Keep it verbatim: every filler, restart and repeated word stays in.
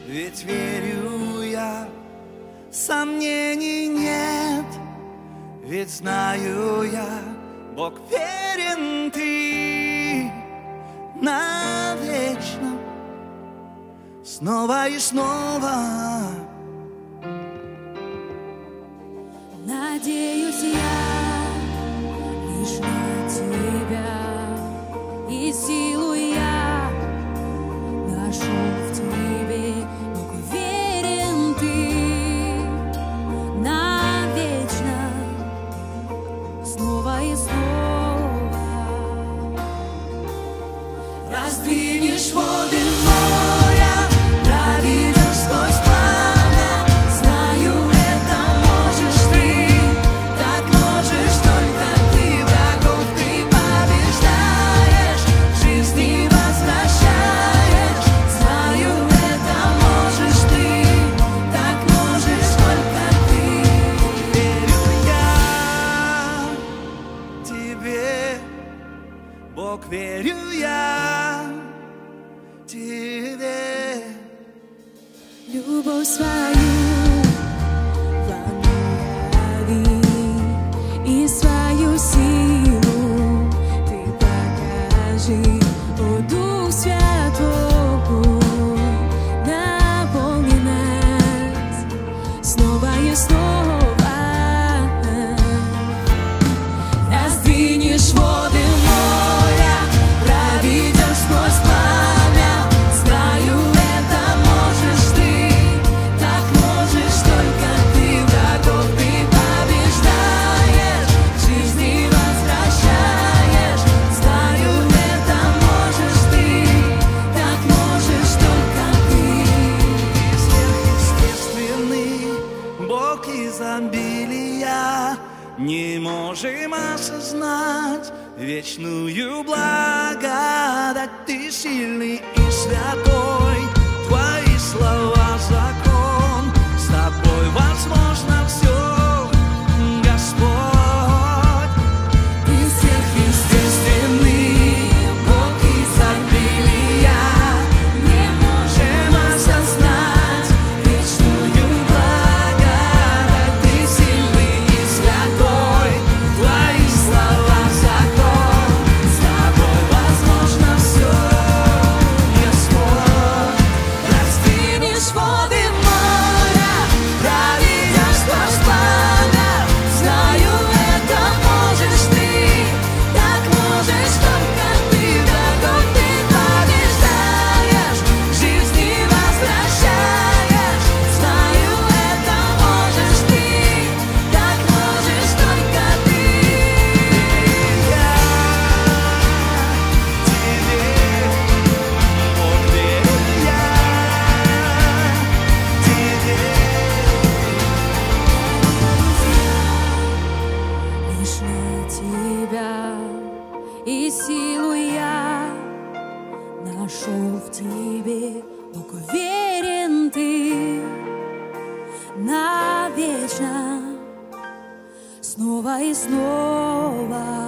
ведь верю я, сомнений нет, ведь знаю я, Бог верен, ты навечно, снова и снова. Надеюсь я лишь на тебя, и силу я нашел в тебе. Бог верен, ты навечно, снова и снова. Раздвинешь воды моря, проведешь сквозь пламя. Знаю, это можешь ты, так можешь только ты. Врагов ты побеждаешь, жизни возвращаешь. Знаю, это можешь ты, так можешь только ты. Верю я тебе, Бог, верю я тебе. Любовь свою вам яви, и свою силу ты покажи. О, Дух Святой, наполни нас снова и снова. Раздвинешь воды моря, проведешь сквозь пламя. Знаю, это можешь ты, так можешь только ты. Врагов ты побеждаешь, жизни возвращаешь. Знаю, это можешь ты, так можешь только ты. Сверхъестественный Бог изобилия, не можем осознать вечную благодать. Ты сильный и святой, твои слова закон. С тобой возможно все, Господь. Ты сверхъестественный Бог изобилия, не можем осознать вечную благодать. Ты сильный и святой, твои слова закон. С тобой возможно все, Господь. Раздвинешь воды моря, проведешь сквозь пламя. Знаю, это можешь ты, так можешь только ты. Врагов ты побеждаешь, жизни возвращаешь. Знаю, это можешь ты, так можешь только ты. Я тебе, Бог, верю я тебе. Лишь на тебя, и силу я нашел в тебе. Бог, верен ты навечно, снова и снова.